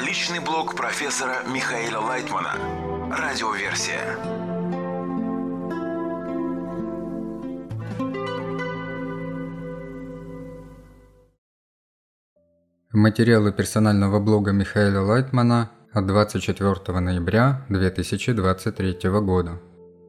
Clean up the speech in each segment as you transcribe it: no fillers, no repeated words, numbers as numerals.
Личный блог профессора Михаила Лайтмана. Радиоверсия. Материалы персонального блога Михаила Лайтмана от 24 ноября 2023 года.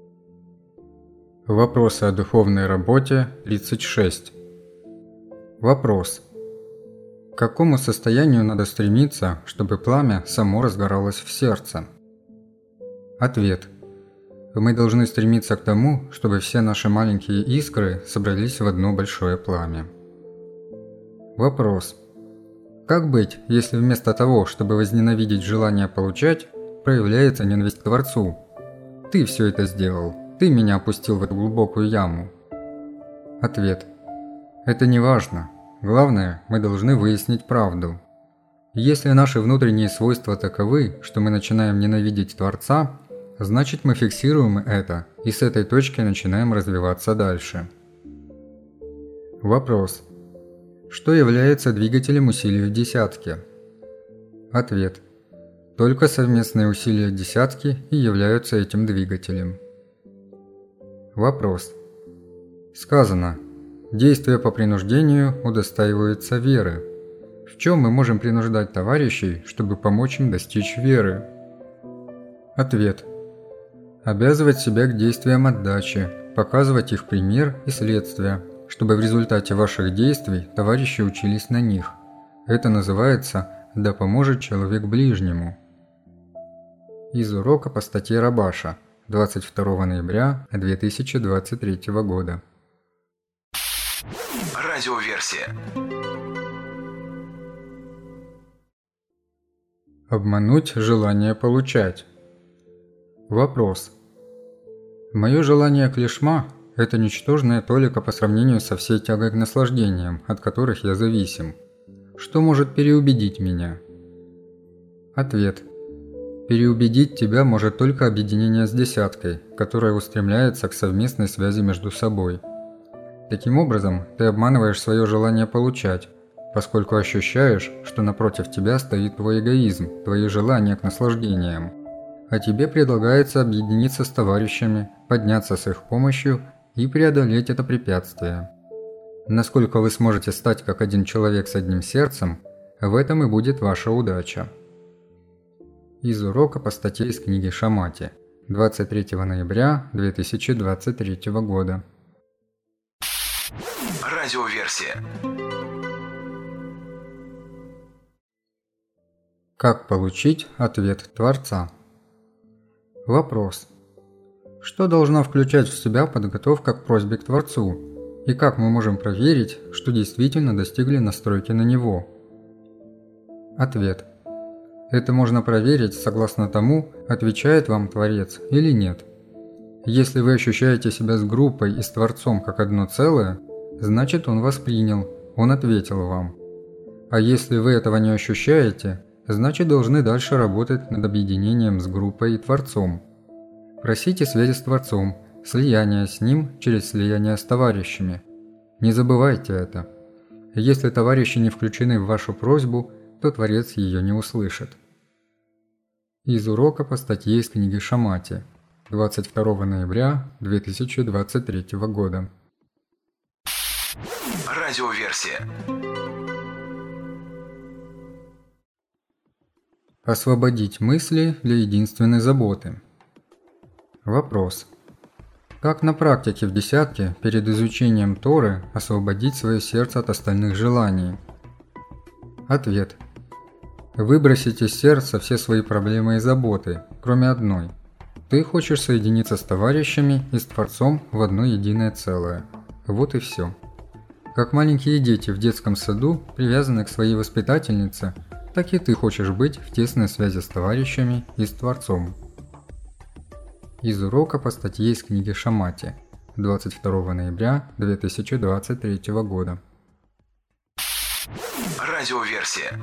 Вопросы о духовной работе 36. Вопрос. К какому состоянию надо стремиться, чтобы пламя само разгоралось в сердце? Ответ. Мы должны стремиться к тому, чтобы все наши маленькие искры собрались в одно большое пламя. Вопрос. Как быть, если вместо того, чтобы возненавидеть желание получать, проявляется ненависть к Творцу? Ты все это сделал, ты меня опустил в эту глубокую яму. Ответ. Это не важно. Главное, мы должны выяснить правду. Если наши внутренние свойства таковы, что мы начинаем ненавидеть Творца, значит мы фиксируем это и с этой точки начинаем развиваться дальше. Вопрос. Что является двигателем усилий в десятке? Ответ. Только совместные усилия десятки и являются этим двигателем. Вопрос. Сказано. Действия по принуждению удостаиваются веры. В чем мы можем принуждать товарищей, чтобы помочь им достичь веры? Ответ. Обязывать себя к действиям отдачи, показывать их пример и следствия, чтобы в результате ваших действий товарищи учились на них. Это называется «Да поможет человек ближнему». Из урока по статье Рабаша 22 ноября 2023 года. Радиоверсия. Обмануть желание получать. Вопрос. Мое желание клишма – это ничтожная толика по сравнению со всей тягой к наслаждениям, от которых я зависим. Что может переубедить меня? Ответ. Переубедить тебя может только объединение с десяткой, которая устремляется к совместной связи между собой. Таким образом, ты обманываешь свое желание получать, поскольку ощущаешь, что напротив тебя стоит твой эгоизм, твои желания к наслаждениям. А тебе предлагается объединиться с товарищами, подняться с их помощью и преодолеть это препятствие. Насколько вы сможете стать как один человек с одним сердцем, в этом и будет ваша удача. Из урока по статье из книги Шамати 23 ноября 2023 года. Радиоверсия. Как получить ответ Творца? Вопрос. Что должна включать в себя подготовка к просьбе к Творцу? И как мы можем проверить, что действительно достигли настройки на Него? Ответ. Это можно проверить согласно тому, отвечает вам Творец или нет. Если вы ощущаете себя с группой и с Творцом как одно целое, значит Он вас принял, Он ответил вам. А если вы этого не ощущаете, значит должны дальше работать над объединением с группой и Творцом. Просите связи с Творцом, слияния с Ним через слияние с товарищами. Не забывайте это. Если товарищи не включены в вашу просьбу, то Творец ее не услышит. Из урока по статье из книги Шамати 22 ноября 2023 года. Радиоверсия. Освободить мысли для единственной заботы. Вопрос. Как на практике в десятке перед изучением Торы освободить свое сердце от остальных желаний? Ответ. Выбросить из сердца все свои проблемы и заботы, кроме одной. Ты хочешь соединиться с товарищами и с Творцом в одно единое целое. Вот и все. Как маленькие дети в детском саду привязаны к своей воспитательнице, так и ты хочешь быть в тесной связи с товарищами и с Творцом. Из урока по статье из книги Шамати 22 ноября 2023 года. Радиоверсия.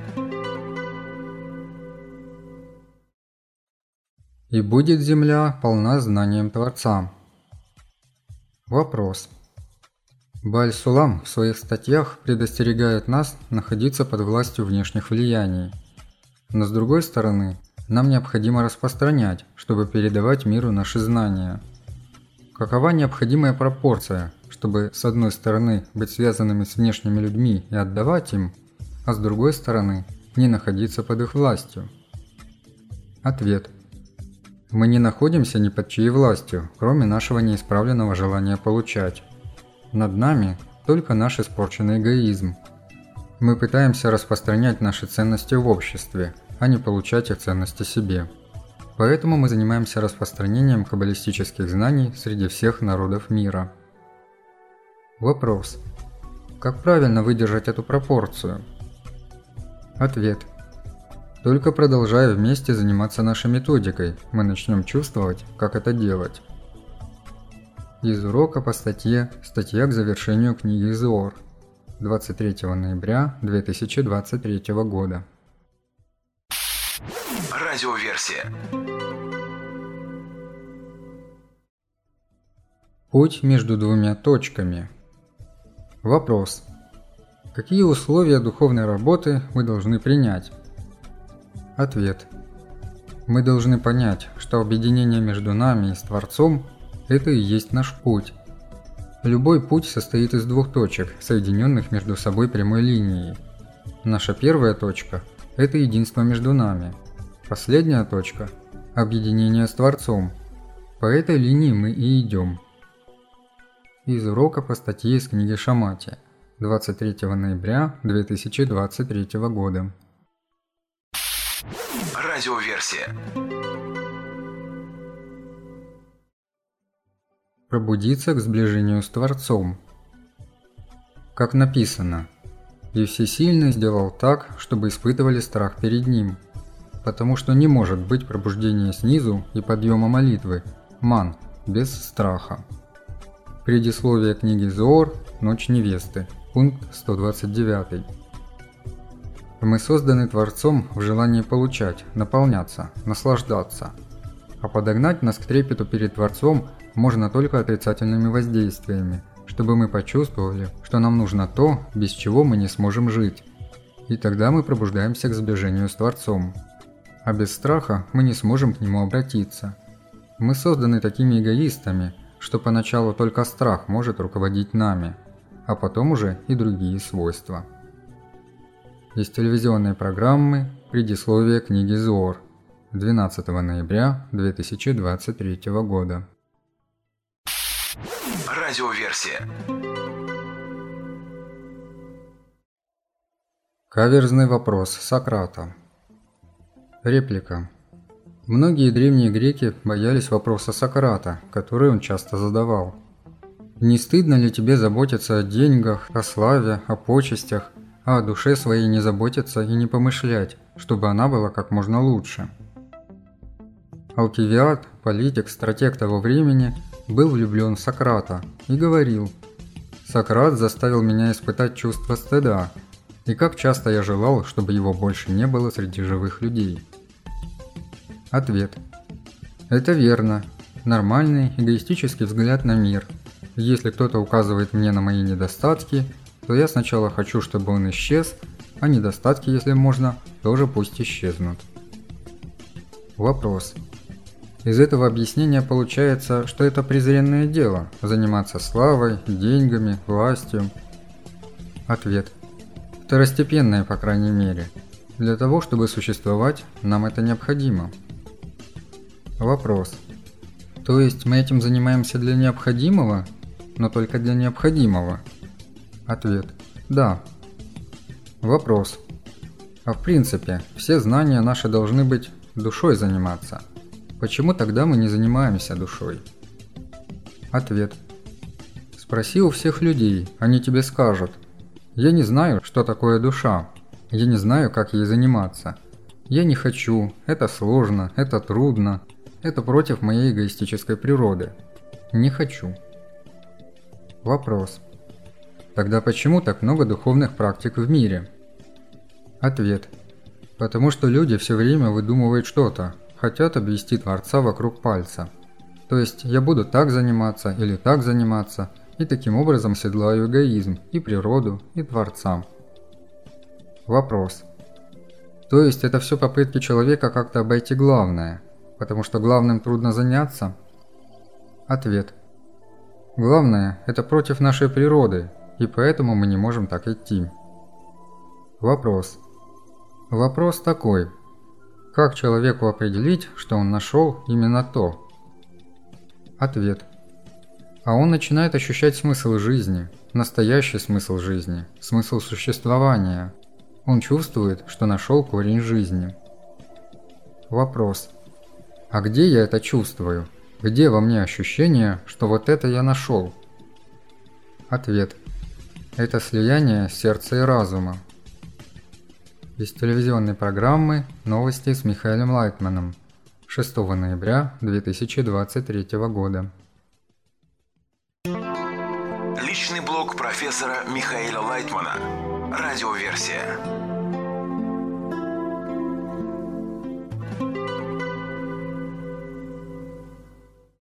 И будет земля полна знанием Творца. Вопрос. Бааль-Сулам в своих статьях предостерегает нас находиться под властью внешних влияний. Но с другой стороны, нам необходимо распространять, чтобы передавать миру наши знания. Какова необходимая пропорция, чтобы с одной стороны быть связанными с внешними людьми и отдавать им, а с другой стороны не находиться под их властью? Ответ. Мы не находимся ни под чьей властью, кроме нашего неисправленного желания получать. Над нами только наш испорченный эгоизм. Мы пытаемся распространять наши ценности в обществе, а не получать их ценности себе. Поэтому мы занимаемся распространением каббалистических знаний среди всех народов мира. Вопрос. Как правильно выдержать эту пропорцию? Ответ. Только продолжая вместе заниматься нашей методикой, мы начнем чувствовать, как это делать. Из урока по статья к завершению книги Зоор. 23 ноября 2023 года. Радиоверсия. Путь между двумя точками. Вопрос. Какие условия духовной работы вы должны принять? Ответ. Мы должны понять, что объединение между нами и с Творцом – это и есть наш путь. Любой путь состоит из двух точек, соединенных между собой прямой линией. Наша первая точка – это единство между нами. Последняя точка – объединение с Творцом. По этой линии мы и идем. Из урока по статье из книги Шамати. 23 ноября 2023 года. Радиоверсия. Пробудиться к сближению с Творцом. Как написано, «И Всесильный сделал так, чтобы испытывали страх перед Ним, потому что не может быть пробуждения снизу и подъема молитвы, ман, без страха». Предисловие книги Зоор «Ночь невесты», пункт 129. Мы созданы Творцом в желании получать, наполняться, наслаждаться. А подогнать нас к трепету перед Творцом можно только отрицательными воздействиями, чтобы мы почувствовали, что нам нужно то, без чего мы не сможем жить. И тогда мы пробуждаемся к сближению с Творцом. А без страха мы не сможем к Нему обратиться. Мы созданы такими эгоистами, что поначалу только страх может руководить нами, а потом уже и другие свойства. Из телевизионной программы «Предисловие книги Зоор» 12 ноября 2023 года. Радиоверсия. Каверзный вопрос Сократа. Реплика. Многие древние греки боялись вопроса Сократа, который он часто задавал. «Не стыдно ли тебе заботиться о деньгах, о славе, о почестях, а о душе своей не заботиться и не помышлять, чтобы она была как можно лучше?» Алкивиад, политик, стратег того времени, был влюблен в Сократа и говорил: «Сократ заставил меня испытать чувство стыда, и как часто я желал, чтобы его больше не было среди живых людей». Ответ. Это верно. Нормальный, эгоистический взгляд на мир. Если кто-то указывает мне на мои недостатки, то я сначала хочу, чтобы он исчез, а недостатки, если можно, тоже пусть исчезнут. Вопрос. Из этого объяснения получается, что это презренное дело – заниматься славой, деньгами, властью. Ответ. Второстепенное, по крайней мере. Для того, чтобы существовать, нам это необходимо. Вопрос. То есть мы этим занимаемся для необходимого, но только для необходимого? Ответ. Да. Вопрос. А в принципе, все знания наши должны быть душой заниматься. Почему тогда мы не занимаемся душой? Ответ. Спроси у всех людей, они тебе скажут: я не знаю, что такое душа, я не знаю, как ей заниматься. Я не хочу, это сложно, это трудно, это против моей эгоистической природы. Не хочу. Вопрос. Тогда почему так много духовных практик в мире? Ответ. Потому что люди все время выдумывают что-то, хотят обвести Творца вокруг пальца. То есть я буду так заниматься или так заниматься, и таким образом седлаю эгоизм, и природу, и Творца. Вопрос. То есть это все попытки человека как-то обойти главное, потому что главным трудно заняться? Ответ. Главное – это против нашей природы, и поэтому мы не можем так идти. Вопрос. Вопрос такой. Как человеку определить, что он нашел именно то? Ответ. А он начинает ощущать смысл жизни, настоящий смысл жизни, смысл существования. Он чувствует, что нашел корень жизни. Вопрос. А где я это чувствую? Где во мне ощущение, что вот это я нашел? Ответ. Это слияние сердца и разума. Из телевизионной программы «Новости с Михаилом Лайтманом» 6 ноября 2023 года. Личный блог профессора Михаила Лайтмана. Радиоверсия.